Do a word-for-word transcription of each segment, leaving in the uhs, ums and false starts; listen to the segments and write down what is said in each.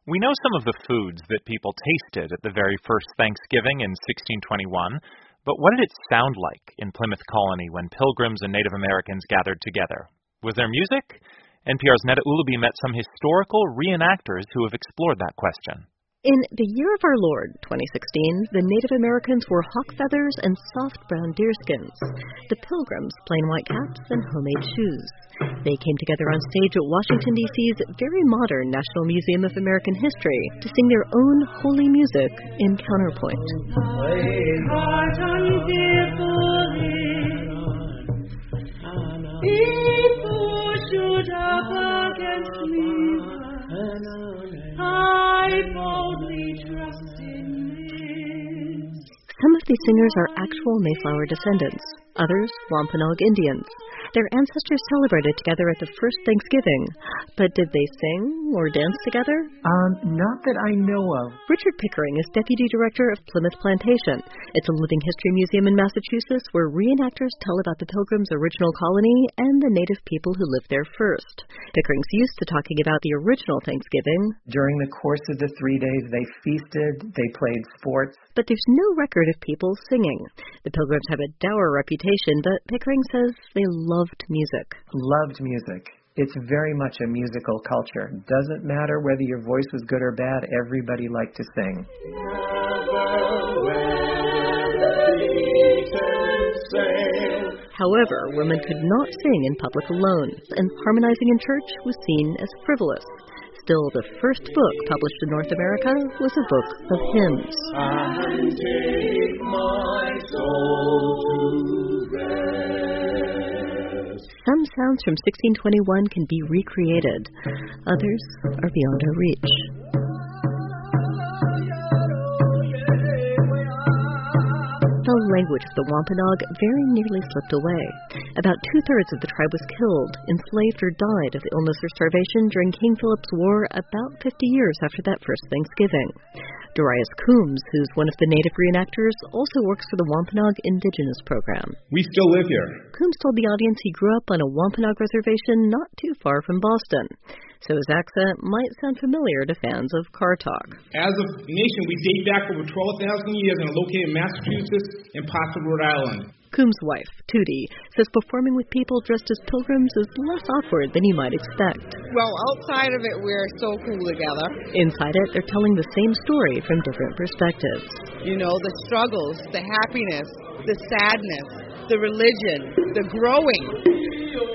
We know some of the foods that people tasted at the very first Thanksgiving in sixteen twenty-one, but what did it sound like in Plymouth Colony when Pilgrims and Native Americans gathered together? Was there music? N P R's Neda Ulaby met some historical reenactors who have explored that question. In the year of our Lord, twenty sixteen, the Native Americans wore hawk feathers and soft brown deerskins. The Pilgrims, plain white caps and homemade shoes. They came together on stage at Washington, D C's very modern National Museum of American History to sing their own holy music in counterpoint. I boldly trust in this. Some of these singers are actual Mayflower descendants, others Wampanoag Indians. Their ancestors celebrated together at the first Thanksgiving, but did they sing or dance together? Um, not that I know of. Richard Pickering is Deputy Director of Plymouth Plantation. It's a living history museum in Massachusetts where reenactors tell about the Pilgrims' original colony and the native people who lived there first. Pickering's used to talking about the original Thanksgiving. During the course of the three days, they feasted, they played sports. But there's no record of people singing. The Pilgrims have a dour reputation, but Pickering says they loved music. Loved music. It's very much a musical culture. Doesn't matter whether your voice was good or bad, everybody liked to sing. However, women could not sing in public alone, and harmonizing in church was seen as frivolous. Still, the first book published in North America was a book of hymns. And take my soul to rest. Some sounds from sixteen twenty-one can be recreated. Others are beyond our reach. The language of the Wampanoag very nearly slipped away. About two-thirds of the tribe was killed, enslaved, or died of illness or starvation during King Philip's War about fifty years after that first Thanksgiving. Darius Coombs, who's one of the native reenactors, also works for the Wampanoag Indigenous Program. We still live here. Coombs told the audience he grew up on a Wampanoag reservation not too far from Boston, so his accent might sound familiar to fans of car talk. As a nation, we date back over twelve thousand years and are located in Massachusetts and parts of Rhode Island. Coombs' wife, Tootie, says performing with people dressed as pilgrims is less awkward than you might expect. Well, outside of it, we're so cool together. Inside it, they're telling the same story from different perspectives. You know, the struggles, the happiness, the sadness, the religion, the growing.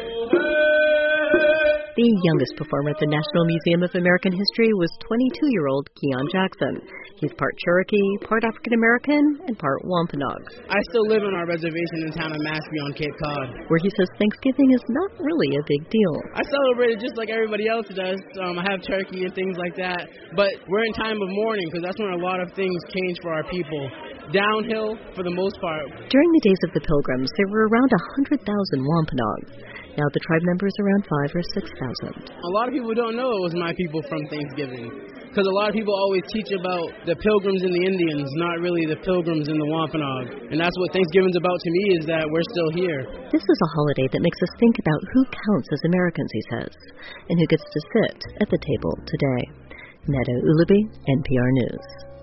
The youngest performer at the National Museum of American History was twenty-two-year-old Keon Jackson. He's part Cherokee, part African-American, and part Wampanoag. I still live on our reservation in town of Mashpee on Cape Cod, where he says Thanksgiving is not really a big deal. I celebrate it just like everybody else does. Um, I have turkey and things like that. But we're in time of mourning because that's when a lot of things change for our people. Downhill for the most part. During the days of the Pilgrims, there were around one hundred thousand Wampanoag. Now the tribe numbers around five or six thousand. A lot of people don't know it was my people from Thanksgiving, because a lot of people always teach about the Pilgrims and the Indians, not really the Pilgrims and the Wampanoag. And that's what Thanksgiving's about to me, is that we're still here. This is a holiday that makes us think about who counts as Americans, he says, and who gets to sit at the table today. Neda Ulaby, N P R News.